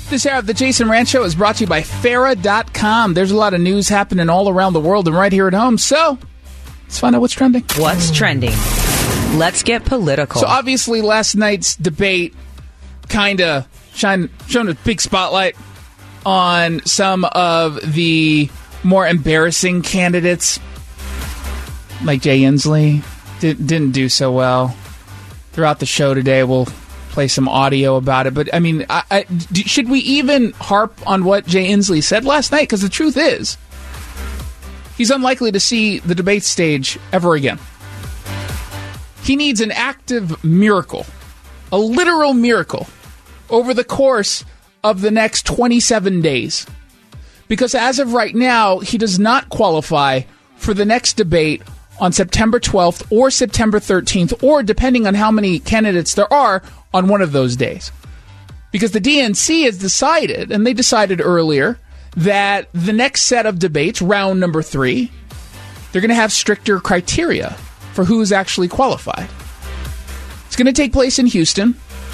This hour of the Jason Rantz Show is brought to you by Farah.com. There's a lot of news happening all around the world and right here at home. So, let's find out what's trending. What's trending? Let's get political. So, obviously, last night's debate kind of shone a big spotlight on some of the more embarrassing candidates, like Jay Inslee. Didn't do so well. Throughout the show today, we'll play some audio about it. But, I mean, should we even harp on what Jay Inslee said last night? Because the truth is, he's unlikely to see the debate stage ever again. He needs an active miracle, a literal miracle, over the course of the next 27 days. Because as of right now, he does not qualify for the next debate on September 12th or September 13th, or depending on how many candidates there are, on one of those days. Because the DNC has decided, and they decided earlier, that the next set of debates, round number 3, they're going to have stricter criteria for who's actually qualified. It's going to take place in Houston.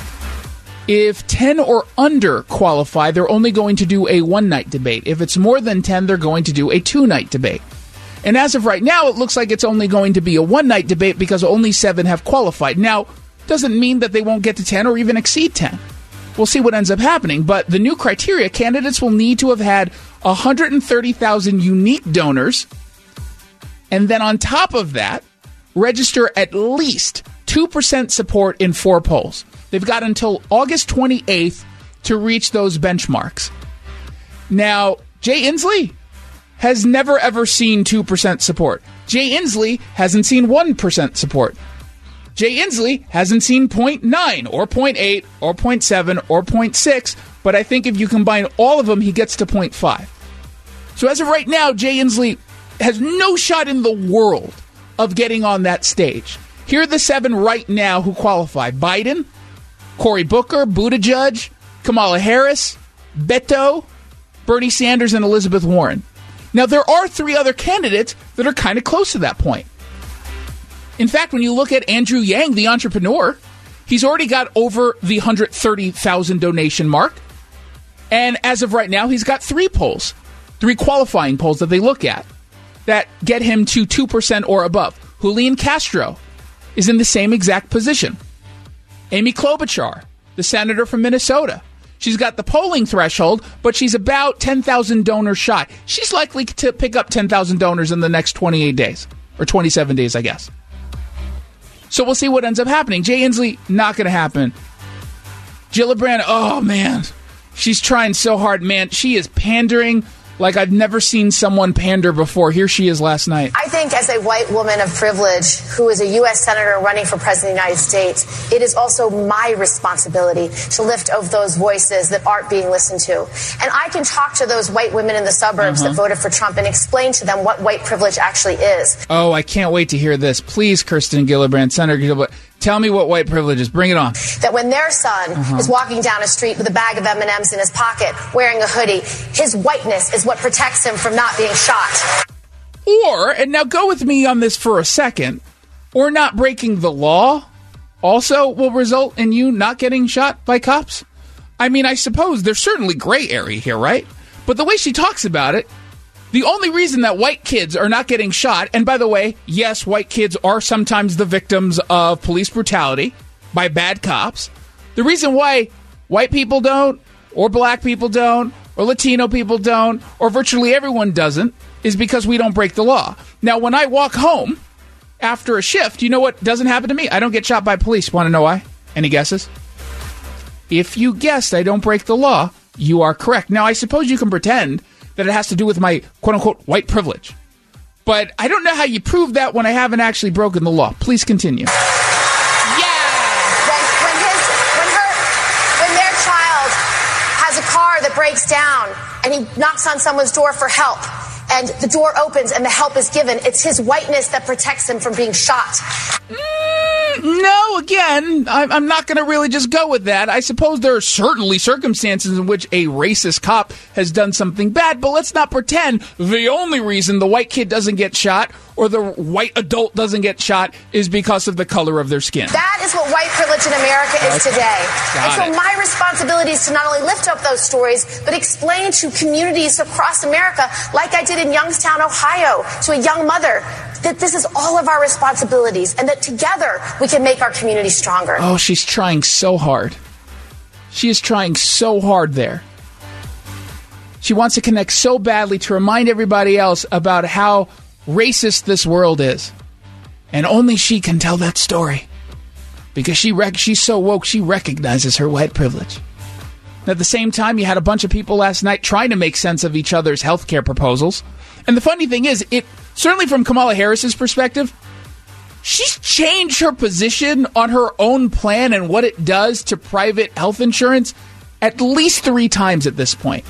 If 10 or under qualify, they're only going to do a one-night debate. If it's more than 10, they're going to do a two-night debate. And as of right now, it looks like it's only going to be a one-night debate because only 7 have qualified. Now, doesn't mean that they won't get to 10 or even exceed 10. We'll see what ends up happening. But the new criteria, candidates will need to have had 130,000 unique donors. And then on top of that, register at least 2% support in 4 polls. They've got until August 28th to reach those benchmarks. Now, Jay Inslee has never, ever seen 2% support. Jay Inslee hasn't seen 1% support. Jay Inslee hasn't seen 0.9 or 0.8 or 0.7 or 0.6, but I think if you combine all of them, he gets to 0.5. So as of right now, Jay Inslee has no shot in the world of getting on that stage. Here are the 7 right now who qualify. Biden, Cory Booker, Buttigieg, Kamala Harris, Beto, Bernie Sanders, and Elizabeth Warren. Now, there are 3 other candidates that are kind of close to that point. In fact, when you look at Andrew Yang, the entrepreneur, he's already got over the 130,000 donation mark. And as of right now, he's got 3 polls, 3 qualifying polls that they look at that get him to 2% or above. Julian Castro is in the same exact position. Amy Klobuchar, the senator from Minnesota. She's got the polling threshold, but she's about 10,000 donors shy. She's likely to pick up 10,000 donors in the next 28 days, or 27 days, I guess. So we'll see what ends up happening. Jay Inslee, not going to happen. Gillibrand, oh, man. She's trying so hard, man. She is pandering like I've never seen someone pander before. Here she is last night. I think as a white woman of privilege who is a U.S. Senator running for President of the United States, it is also my responsibility to lift up those voices that aren't being listened to. And I can talk to those white women in the suburbs that voted for Trump and explain to them what white privilege actually is. Oh, I can't wait to hear this. Please, Kirsten Gillibrand, Senator Gillibrand, tell me what white privilege is. Bring it on. That when their son is walking down a street with a bag of M&Ms in his pocket, wearing a hoodie, his whiteness is what protects him from not being shot. Or, and now go with me on this for a second, or not breaking the law also will result in you not getting shot by cops? I mean, I suppose there's certainly gray area here, right? But the way she talks about it, the only reason that white kids are not getting shot, and by the way, yes, white kids are sometimes the victims of police brutality by bad cops. The reason why white people don't, or black people don't, or Latino people don't, or virtually everyone doesn't, is because we don't break the law. Now, when I walk home after a shift, you know what doesn't happen to me? I don't get shot by police. Want to know why? Any guesses? If you guessed I don't break the law, you are correct. Now, I suppose you can pretend that it has to do with my quote-unquote white privilege. But I don't know how you prove that when I haven't actually broken the law. Please continue. When their child has a car that breaks down and he knocks on someone's door for help and the door opens and the help is given, it's his whiteness that protects him from being shot. No, again, I'm not going to really just go with that. I suppose there are certainly circumstances in which a racist cop has done something bad, but let's not pretend the only reason the white kid doesn't get shot or the white adult doesn't get shot is because of the color of their skin. That is what white privilege in America is today. And so my responsibility is to not only lift up those stories, but explain to communities across America, like I did in Youngstown, Ohio, to a young mother, that this is all of our responsibilities and that together we can make our community stronger. Oh, she's trying so hard. She is trying so hard there. She wants to connect so badly to remind everybody else about how racist this world is. And only she can tell that story. Because she's so woke, she recognizes her white privilege. And at the same time, you had a bunch of people last night trying to make sense of each other's health care proposals. And the funny thing is, certainly from Kamala Harris's perspective, she's changed her position on her own plan and what it does to private health insurance at least 3 times at this point.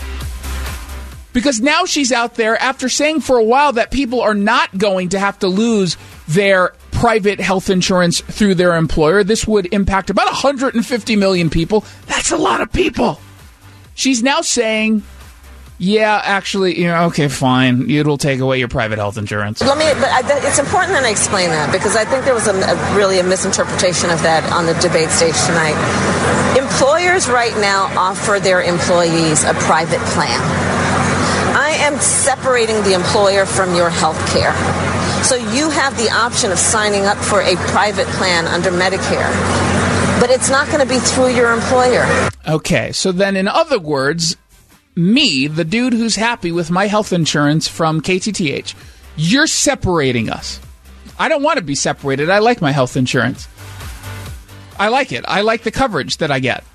Because now she's out there after saying for a while that people are not going to have to lose their private health insurance through their employer. This would impact about 150 million people. That's a lot of people. She's now saying, yeah, actually, okay, fine. It'll take away your private health insurance. It's important that I explain that because I think there was really a misinterpretation of that on the debate stage tonight. Employers right now offer their employees a private plan. I am separating the employer from your health care. So you have the option of signing up for a private plan under Medicare. But it's not going to be through your employer. Okay, so then in other words, me, the dude who's happy with my health insurance from KTTH, you're separating us. I don't want to be separated. I like my health insurance. I like it. I like the coverage that I get.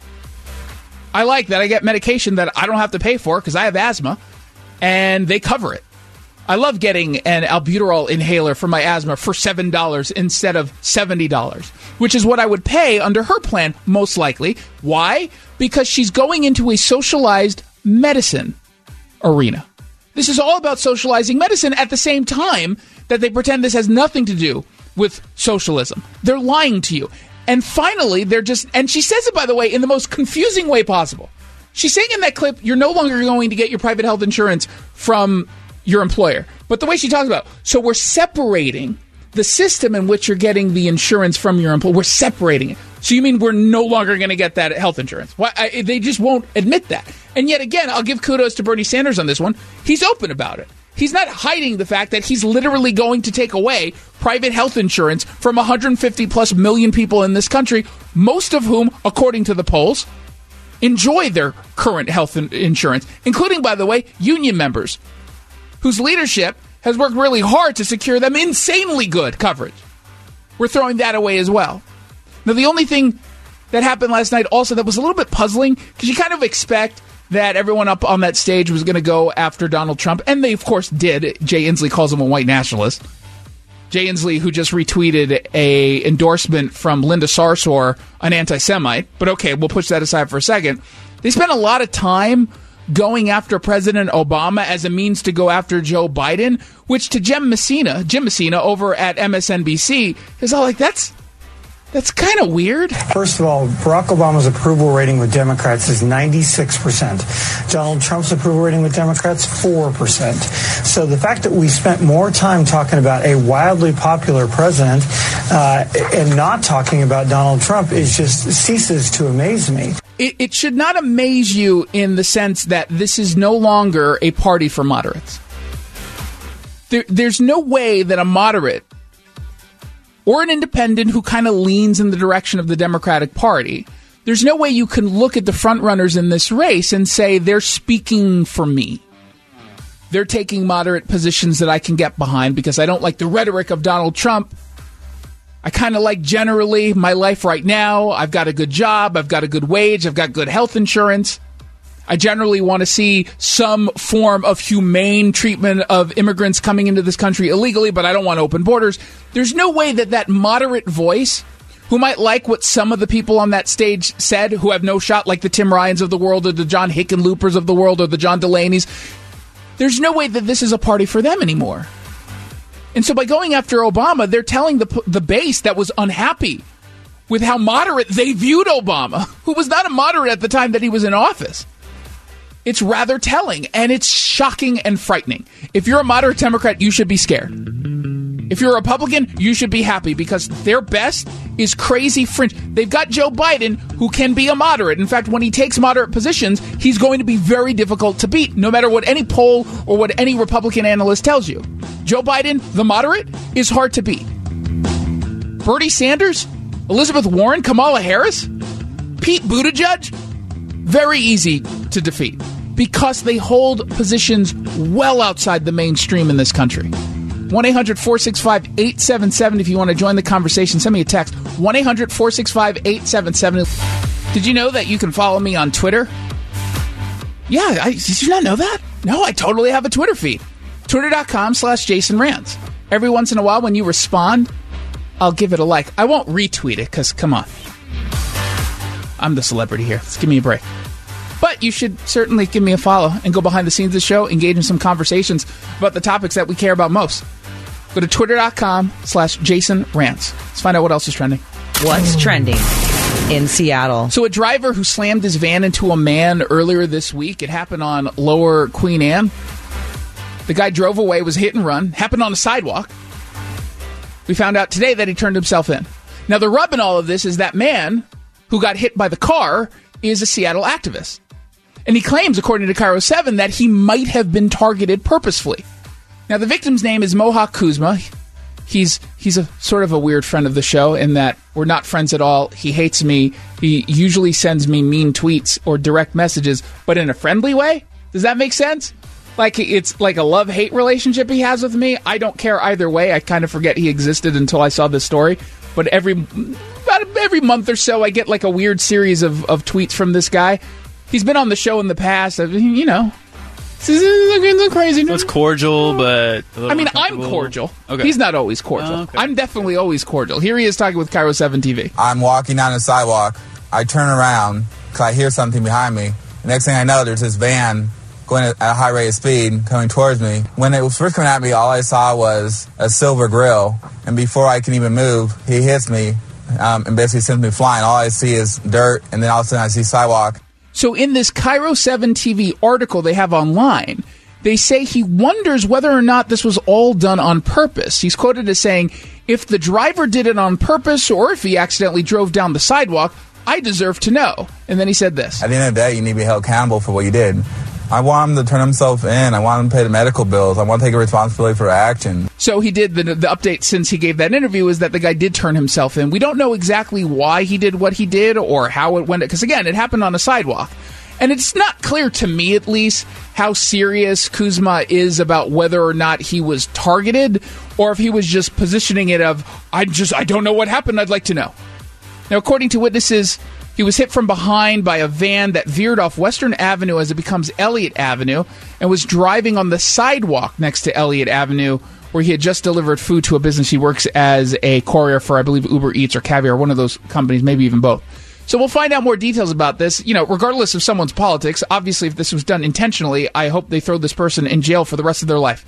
I like that I get medication that I don't have to pay for because I have asthma, and they cover it. I love getting an albuterol inhaler for my asthma for $7 instead of $70, which is what I would pay under her plan, most likely. Why? Because she's going into a socialized medicine arena. This is all about socializing medicine at the same time that they pretend this has nothing to do with socialism. They're lying to you. And finally, and she says it, by the way, in the most confusing way possible. She's saying in that clip, you're no longer going to get your private health insurance from your employer. But the way she talks about, so we're separating the system in which you're getting the insurance from your employer. We're separating it. So you mean we're no longer going to get that health insurance? They just won't admit that. And yet again, I'll give kudos to Bernie Sanders on this one. He's open about it. He's not hiding the fact that he's literally going to take away private health insurance from 150 plus million people in this country, most of whom, according to the polls, enjoy their current health insurance, including, by the way, union members whose leadership has worked really hard to secure them insanely good coverage. We're throwing that away as well. Now, the only thing that happened last night also that was a little bit puzzling, because you kind of expect that everyone up on that stage was going to go after Donald Trump, and they, of course, did. Jay Inslee calls him a white nationalist. Jay Inslee, who just retweeted a endorsement from Linda Sarsour, an anti-Semite. But okay, we'll push that aside for a second. They spent a lot of time going after President Obama as a means to go after Joe Biden, which to Jim Messina over at MSNBC is all like, that's kind of weird. First of all, Barack Obama's approval rating with Democrats is 96%. Donald Trump's approval rating with Democrats, 4%. So the fact that we spent more time talking about a wildly popular president and not talking about Donald Trump ceases to amaze me. It should not amaze you in the sense that this is no longer a party for moderates. There's no way that a moderate or an independent who kind of leans in the direction of the Democratic Party, there's no way you can look at the front runners in this race and say they're speaking for me. They're taking moderate positions that I can get behind because I don't like the rhetoric of Donald Trump. I kind of like generally my life right now. I've got a good job. I've got a good wage. I've got good health insurance. I generally want to see some form of humane treatment of immigrants coming into this country illegally, but I don't want open borders. There's no way that moderate voice, who might like what some of the people on that stage said, who have no shot, like the Tim Ryans of the world or the John Hickenloopers of the world or the John Delaney's, there's no way that this is a party for them anymore. And so by going after Obama, they're telling the base that was unhappy with how moderate they viewed Obama, who was not a moderate at the time that he was in office. It's rather telling, and it's shocking and frightening. If you're a moderate Democrat, you should be scared. If you're a Republican, you should be happy, because their best is crazy fringe. They've got Joe Biden, who can be a moderate. In fact, when he takes moderate positions, he's going to be very difficult to beat, no matter what any poll or what any Republican analyst tells you. Joe Biden, the moderate, is hard to beat. Bernie Sanders, Elizabeth Warren, Kamala Harris, Pete Buttigieg, very easy to defeat, because they hold positions well outside the mainstream in this country. 1-800-465-8770 if you want to join the conversation. Send me a text. 1-800-465-8770. Did you know that you can follow me on Twitter? Yeah, did you not know that? No, I totally have a Twitter feed. Twitter.com/Jason Rantz. Every once in a while when you respond, I'll give it a like. I won't retweet it, because, come on. I'm the celebrity here. Let's give me a break. But you should certainly give me a follow and go behind the scenes of the show, engage in some conversations about the topics that we care about most. Go to Twitter.com/Jason Rantz. Let's find out what else is trending. What's trending in Seattle? So a driver who slammed his van into a man earlier this week. It happened on Lower Queen Anne. The guy drove away, was hit and run. Happened on a sidewalk. We found out today that he turned himself in. Now, the rub in all of this is that man who got hit by the car is a Seattle activist. And he claims, according to Cairo 7, that he might have been targeted purposefully. Now, the victim's name is Mohawk Kuzma. He's a sort of a weird friend of the show in that we're not friends at all. He hates me. He usually sends me mean tweets or direct messages, but in a friendly way. Does that make sense? Like, it's like a love-hate relationship he has with me. I don't care either way. I kind of forget he existed until I saw this story. But about every month or so, I get like a weird series of tweets from this guy. He's been on the show in the past. You know, it's crazy. It's cordial, but I mean, I'm cordial. Okay. He's not always cordial. Oh, okay. I'm definitely always cordial. Here he is talking with Cairo 7 TV. I'm walking down the sidewalk. I turn around because I hear something behind me. The next thing I know, there's this van going at a high rate of speed coming towards me. When it was first coming at me, all I saw was a silver grill. And before I can even move, he hits me and basically sends me flying. All I see is dirt, and then all of a sudden I see sidewalk. So in this Cairo 7 TV article they have online, they say he wonders whether or not this was all done on purpose. He's quoted as saying, if the driver did it on purpose or if he accidentally drove down the sidewalk, I deserve to know. And then he said this. At the end of the day, you need to be held accountable for what you did. I want him to turn himself in. I want him to pay the medical bills. I want to take a responsibility for action. So he did. The update since he gave that interview is that the guy did turn himself in. We don't know exactly why he did what he did or how it went. Because, again, it happened on a sidewalk. And it's not clear to me, at least, how serious Kuzma is about whether or not he was targeted or if he was just positioning it of, I don't know what happened. I'd like to know. Now, according to witnesses, he was hit from behind by a van that veered off Western Avenue as it becomes Elliott Avenue and was driving on the sidewalk next to Elliott Avenue, where he had just delivered food to a business. He works as a courier for, I believe, Uber Eats or Caviar, one of those companies, maybe even both. So we'll find out more details about this. You know, regardless of someone's politics, obviously, if this was done intentionally, I hope they throw this person in jail for the rest of their life.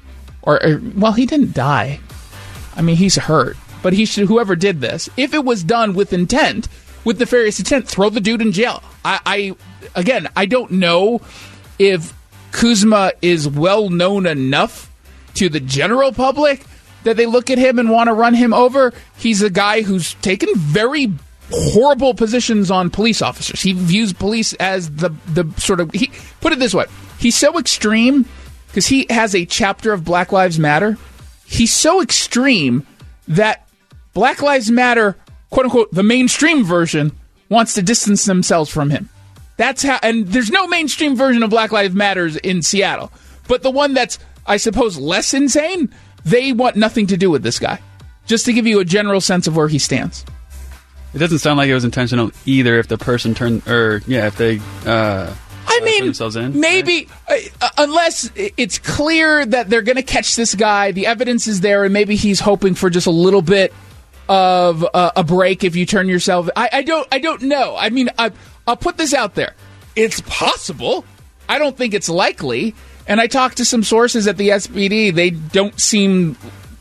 Well, he didn't die. I mean, he's hurt. But whoever did this, if it was done with intent, with nefarious intent, throw the dude in jail. I don't know if Kuzma is well known enough to the general public that they look at him and want to run him over. He's a guy who's taken very horrible positions on police officers. He views police as the sort of, put it this way, he's so extreme because he has a chapter of Black Lives Matter. He's so extreme that Black Lives Matter, quote unquote, the mainstream version, wants to distance themselves from him. That's how, and there's no mainstream version of Black Lives Matters in Seattle. But the one that's, I suppose, less insane, they want nothing to do with this guy. Just to give you a general sense of where he stands. It doesn't sound like it was intentional either if the person turned, if they turn themselves in. Maybe, unless it's clear that they're going to catch this guy, the evidence is there, and maybe he's hoping for just a little bit of a break if you turn yourself. I don't know. I mean, I'll put this out there. It's possible. I don't think it's likely. And I talked to some sources at the SPD. They don't seem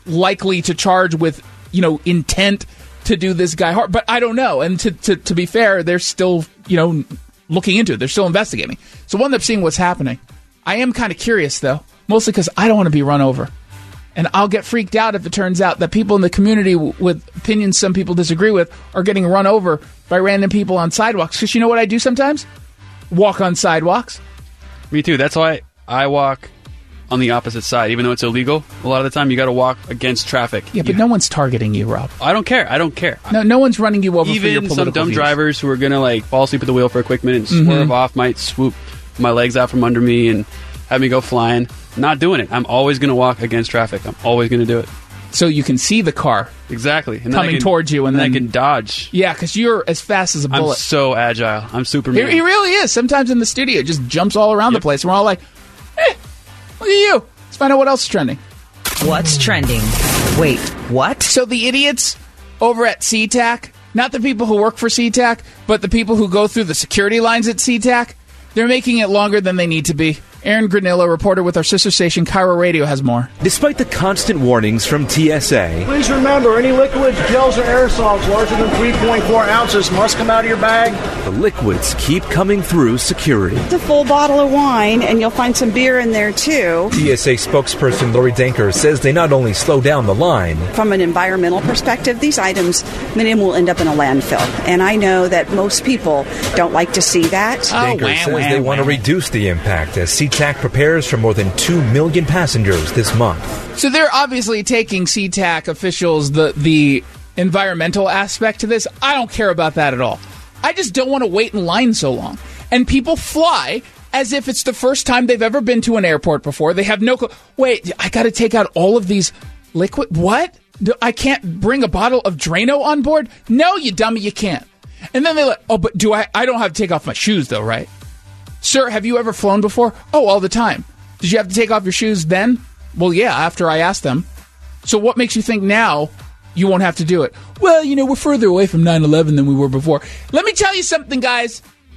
likely to charge with, intent to do this guy hard. But I don't know. And to be fair, they're still, looking into it. They're still investigating. So we'll end up seeing what's happening. I am kind of curious, though, mostly because I don't want to be run over. And I'll get freaked out if it turns out that people in the community with opinions some people disagree with are getting run over by random people on sidewalks. Because you know what I do sometimes? Walk on sidewalks. Me too. That's why I walk on the opposite side. Even though it's illegal, a lot of the time you got to walk against traffic. Yeah, but no one's targeting you, Rob. I don't care. No one's running you over for your political Even some dumb views. drivers who are going to fall asleep at the wheel for a quick minute and swerve off might swoop my legs out from under me and have me go flying. Not doing it. I'm always going to walk against traffic. I'm always going to do it. So you can see the car exactly and coming towards you, and then I can dodge. Yeah, because you're as fast as a bullet. I'm so agile. I'm Superman. He really is. Sometimes in the studio, it just jumps all around the place. And we're all like, look at you. Let's find out what else is trending. What's trending? Wait, what? So the idiots over at SeaTac, not the people who work for SeaTac, but the people who go through the security lines at SeaTac, they're making it longer than they need to be. Aaron Granillo, reporter with our sister station, Cairo Radio, has more. Despite the constant warnings from TSA, please remember, any liquids, gels, or aerosols larger than 3.4 ounces must come out of your bag. The liquids keep coming through security. It's a full bottle of wine, and you'll find some beer in there, too. TSA spokesperson Lori Danker says they not only slow down the line. From an environmental perspective, these items, many of them will end up in a landfill. And I know that most people don't like to see that. Danker says they want to reduce the impact as SeaTac prepares for more than 2 million passengers this month. So they're obviously taking SeaTac officials the environmental aspect to this. I don't care about that at all. I just don't want to wait in line so long. And people fly as if it's the first time they've ever been to an airport before. They have no clue. Wait, I got to take out all of these liquid. What? I can't bring a bottle of Drano on board? No, you dummy, you can't. And then they're like, oh, but I don't have to take off my shoes though, right? Sir, have you ever flown before? Oh, all the time. Did you have to take off your shoes then? Well, yeah, after I asked them. So what makes you think now you won't have to do it? Well, we're further away from 9/11 than we were before. Let me tell you something, guys.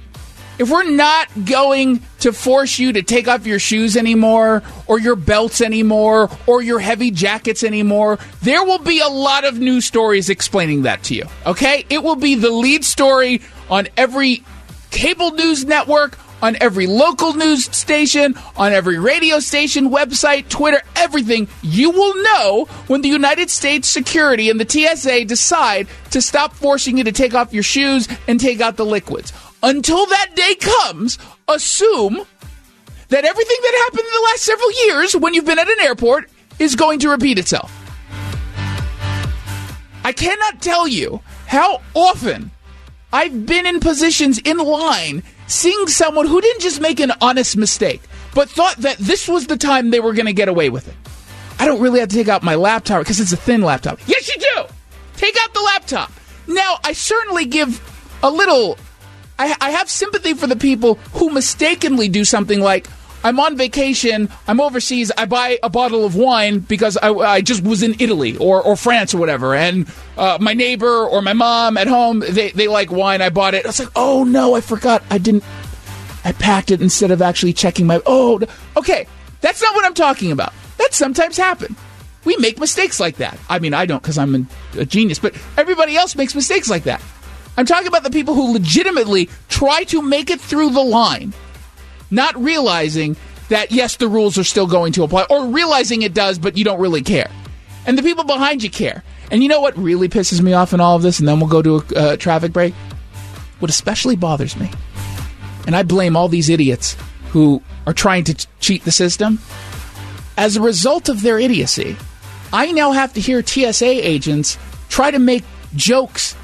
If we're not going to force you to take off your shoes anymore, or your belts anymore, or your heavy jackets anymore, there will be a lot of news stories explaining that to you, okay? It will be the lead story on every cable news network, on every local news station, on every radio station, website, Twitter, everything. You will know when the United States security and the TSA decide to stop forcing you to take off your shoes and take out the liquids. Until that day comes, assume that everything that happened in the last several years when you've been at an airport is going to repeat itself. I cannot tell you how often I've been in positions in line seeing someone who didn't just make an honest mistake, but thought that this was the time they were going to get away with it. I don't really have to take out my laptop because it's a thin laptop. Yes, you do! Take out the laptop. Now, I certainly give a little... I have sympathy for the people who mistakenly do something like, I'm on vacation, I'm overseas, I buy a bottle of wine because I just was in Italy or France or whatever, and my neighbor or my mom at home, they like wine, I bought it. I was like, oh no, I forgot, I packed it instead of actually checking my, okay, that's not what I'm talking about. That sometimes happens. We make mistakes like that. I mean, I don't because I'm a genius, but everybody else makes mistakes like that. I'm talking about the people who legitimately try to make it through the line, not realizing that, yes, the rules are still going to apply, or realizing it does, but you don't really care. And the people behind you care. And you know what really pisses me off in all of this? And then we'll go to a traffic break. What especially bothers me, and I blame all these idiots who are trying to cheat the system, as a result of their idiocy, I now have to hear TSA agents try to make jokes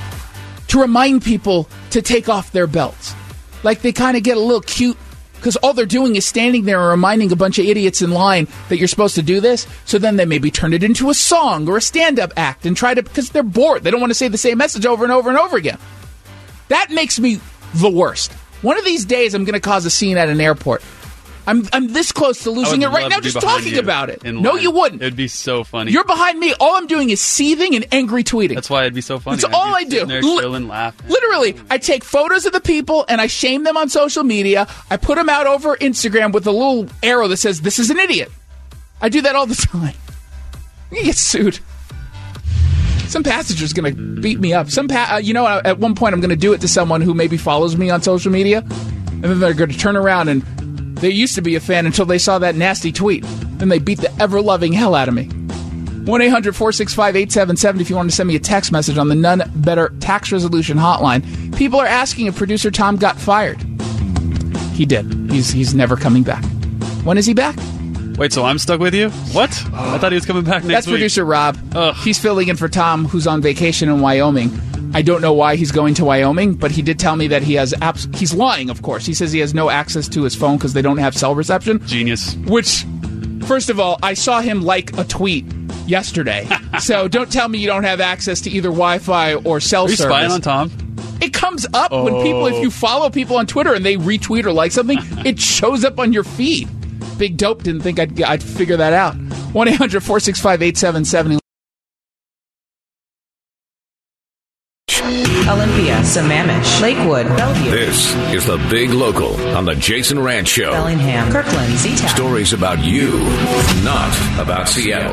to remind people to take off their belts. Like they kind of get a little cute because all they're doing is standing there and reminding a bunch of idiots in line that you're supposed to do this. So then they maybe turn it into a song or a stand-up act and try to, because they're bored. They don't want to say the same message over and over and over again. That makes me the worst. One of these days I'm going to cause a scene at an airport. I'm this close to losing it right now just talking about it. No, you wouldn't. It would be so funny. You're behind me. All I'm doing is seething and angry tweeting. That's why it'd be so funny. That's all I do. There chilling, laughing. Literally, I take photos of the people and I shame them on social media. I put them out over Instagram with a little arrow that says, this is an idiot. I do that all the time. You get sued. Some passenger's going to beat me up. At one point I'm going to do it to someone who maybe follows me on social media, and then they're going to turn around and they used to be a fan until they saw that nasty tweet. Then they beat the ever-loving hell out of me. 1-800-465-8770 if you want to send me a text message on the None Better Tax Resolution Hotline. People are asking if producer Tom got fired. He did. He's never coming back. When is he back? Wait, so I'm stuck with you? What? I thought he was coming back next week. That's producer Rob. Ugh. He's filling in for Tom, who's on vacation in Wyoming. I don't know why he's going to Wyoming, but he did tell me that he has he's lying, of course. He says he has no access to his phone because they don't have cell reception. Genius. Which, first of all, I saw him like a tweet yesterday. So don't tell me you don't have access to either Wi-Fi or cell service. Are you spying on Tom? It comes up when if you follow people on Twitter and they retweet or like something, it shows up on your feed. Big Dope didn't think I'd figure that out. 1-800-465-8770. Olympia, Sammamish, Lakewood, Bellevue. This is the Big Local on the Jason Ranch Show. Bellingham, Kirkland, Z-Town. Stories about you, not about Seattle.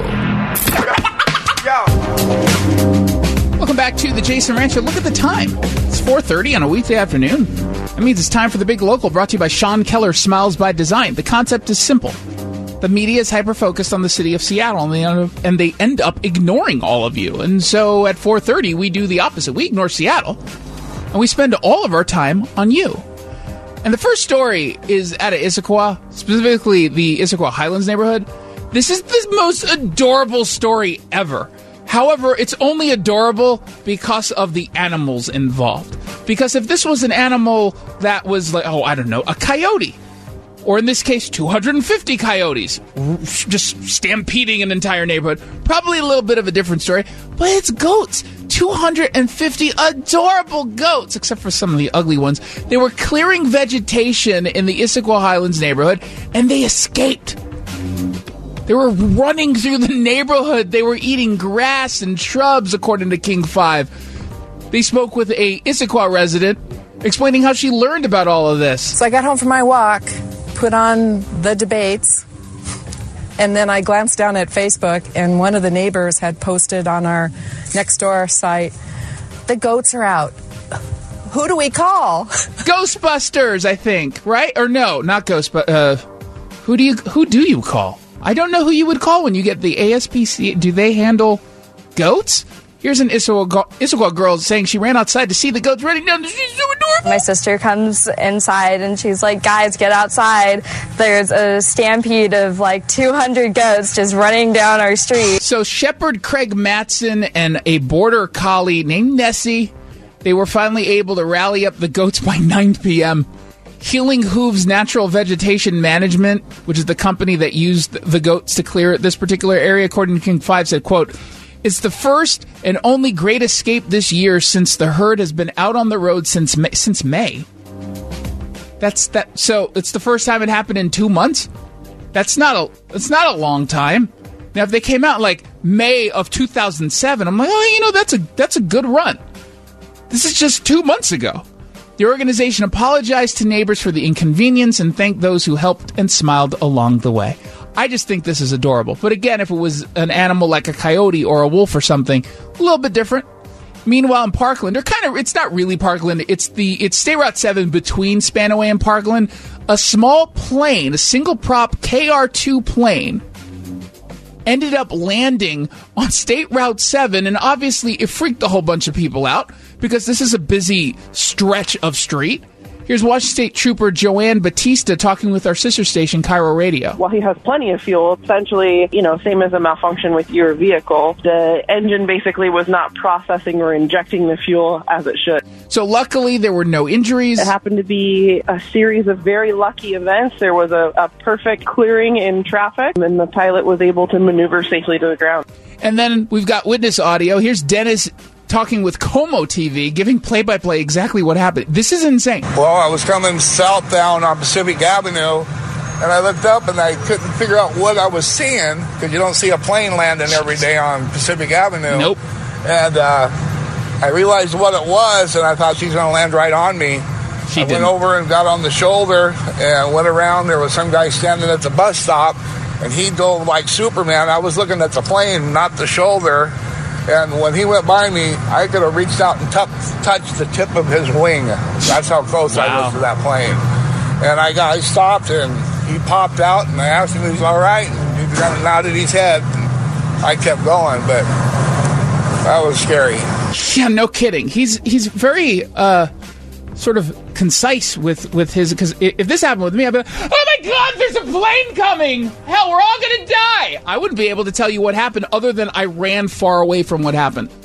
Welcome back to the Jason Ranch Show. Look at the time. It's 4:30 on a weekday afternoon. That means it's time for the Big Local, brought to you by Sean Keller, Smiles by Design. The concept is simple. The media is hyper-focused on the city of Seattle, and they end up ignoring all of you. And so at 4:30, we do the opposite. We ignore Seattle, and we spend all of our time on you. And the first story is out of Issaquah, specifically the Issaquah Highlands neighborhood. This is the most adorable story ever. However, it's only adorable because of the animals involved. Because if this was an animal that was like, a coyote, or in this case, 250 coyotes just stampeding an entire neighborhood, probably a little bit of a different story. But it's goats. 250 adorable goats, except for some of the ugly ones. They were clearing vegetation in the Issaquah Highlands neighborhood, and they escaped. They were running through the neighborhood. They were eating grass and shrubs, according to King 5. They spoke with a Issaquah resident, explaining how she learned about all of this. So I got home from my walk, put on the debates, and then I glanced down at Facebook, and one of the neighbors had posted on our Nextdoor site, "The goats are out. Who do we call?" Ghostbusters, I think, right? Or no, not Ghostbusters. Who do you call? I don't know who you would call when you get the ASPCA. Do they handle goats? Here's an Issaquah girl saying she ran outside to see the goats running down the street. So adorable. My sister comes inside and she's like, "Guys, get outside. There's a stampede of like 200 goats just running down our street." So Shepherd Craig Matson and a border collie named Nessie, they were finally able to rally up the goats by 9 p.m. Healing Hooves Natural Vegetation Management, which is the company that used the goats to clear this particular area, according to King 5, said, quote, "It's the first and only great escape this year since the herd has been out on the road since May. That's that. So it's the first time it happened in 2 months. That's not a long time. Now, if they came out like May of 2007, I'm like, that's a good run. This is just 2 months ago. The organization apologized to neighbors for the inconvenience and thanked those who helped and smiled along the way. I just think this is adorable. But again, if it was an animal like a coyote or a wolf or something, a little bit different. Meanwhile, in Parkland, it's not really Parkland, it's State Route 7 between Spanaway and Parkland. A small plane, a single prop KR-2 plane, ended up landing on State Route 7, and obviously it freaked a whole bunch of people out because this is a busy stretch of street. Here's Washington State Trooper Joanne Batista talking with our sister station, Cairo Radio. While he has plenty of fuel, essentially, same as a malfunction with your vehicle, the engine basically was not processing or injecting the fuel as it should. So luckily, there were no injuries. It happened to be a series of very lucky events. There was a perfect clearing in traffic, and the pilot was able to maneuver safely to the ground. And then we've got witness audio. Here's Dennis talking with Como TV, giving play-by-play exactly what happened. This is insane. Well, I was coming southbound on Pacific Avenue, and I looked up and I couldn't figure out what I was seeing, because you don't see a plane landing every day on Pacific Avenue. Nope. And I realized what it was, and I thought she's going to land right on me. I went over and got on the shoulder and went around. There was some guy standing at the bus stop, and he dove like Superman. I was looking at the plane, not the shoulder. And when he went by me, I could have reached out and touched the tip of his wing. That's how close I was to that plane. And I stopped, and he popped out, and I asked him if he was all right, and he kind of nodded his head. And I kept going, but that was scary. Yeah, no kidding. He's very sort of concise with his, because if this happened with me, I'd be like, oh my God, there's a plane coming! Hell, we're all gonna die! I wouldn't be able to tell you what happened other than I ran far away from what happened.